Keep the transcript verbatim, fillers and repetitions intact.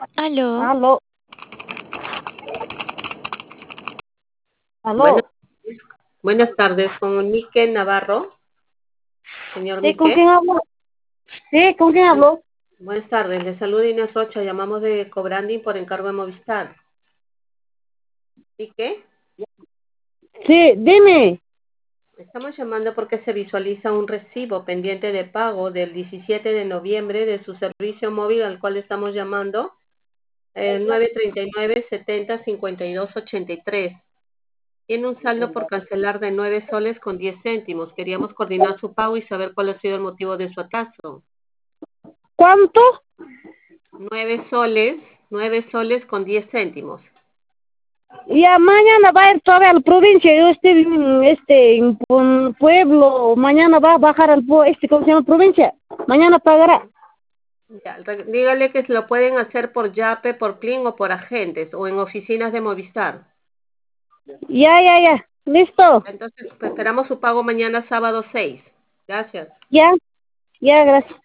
Aló, Aló, Bueno, aló. buenas tardes, con Mike Navarro. Señor ¿Sí, con Mike. quién hablo? Sí, ¿con quién Bueno, hablo? buenas tardes, le saluda Inés Rocha, llamamos de Cobranding por encargo de Movistar. Mike, Sí, dime. estamos llamando porque se visualiza un recibo pendiente de pago del diecisiete de noviembre de su servicio móvil al cual estamos llamando, el nueve treinta y nueve setenta cincuenta y dos ochenta y tres. Tiene un saldo por cancelar de nueve soles con diez céntimos. Queríamos coordinar su pago y saber cuál ha sido el motivo de su atraso. ¿Cuánto? Nueve soles, nueve soles con diez céntimos. Ya mañana va a ir todavía a la provincia. Yo estoy en, este, en un pueblo. Mañana va a bajar al pue- este, ¿cómo se llama? Provincia. Mañana pagará. Ya, re- dígale que se lo pueden hacer por Yape, por Plin o por agentes o en oficinas de Movistar. Ya, ya, ya. Listo. Entonces, pues, esperamos su pago mañana sábado seis. Gracias. Ya, ya, gracias.